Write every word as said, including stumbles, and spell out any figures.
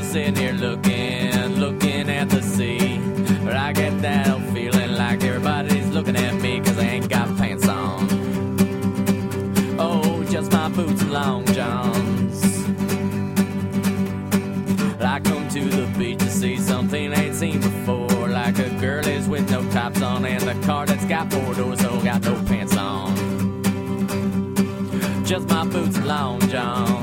sitting here looking, looking at the sea. But I get that old feeling like everybody's looking at me, cause I ain't got pants on. Oh, just my boots and long johns. I come to the beach to see something I ain't seen before, like a girl is with no tops on and a car that's got four doors, so got no pants on. Just my boots and long johns.